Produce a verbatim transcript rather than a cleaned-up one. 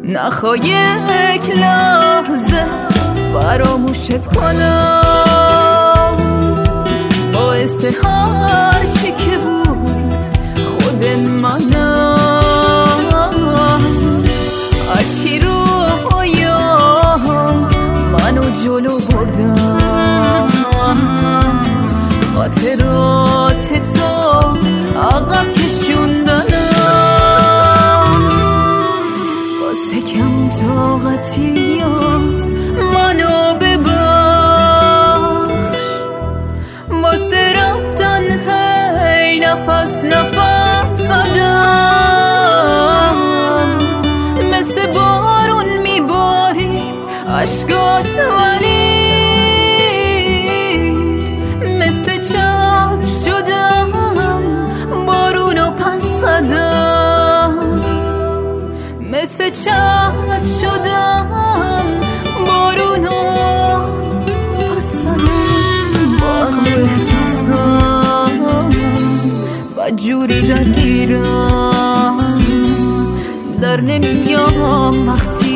نخوای یک لحظه فراموشت کنم، باعث هر چی که بود خود منم. هرچی رویام منو جلو بردم، خاطرات تو عقب کشوندنم. واسه کم طاقتی یا منو ببخش، واسه رفتن هی نفس نفس زدم. مثل بارون میباری عشقات ولی مثل چتر شدم بارونو پس زدم. مثل چتر شدم بارونو پس زدم. با عقل و احساسم بدجوری درگیرم، در نمیام وقتی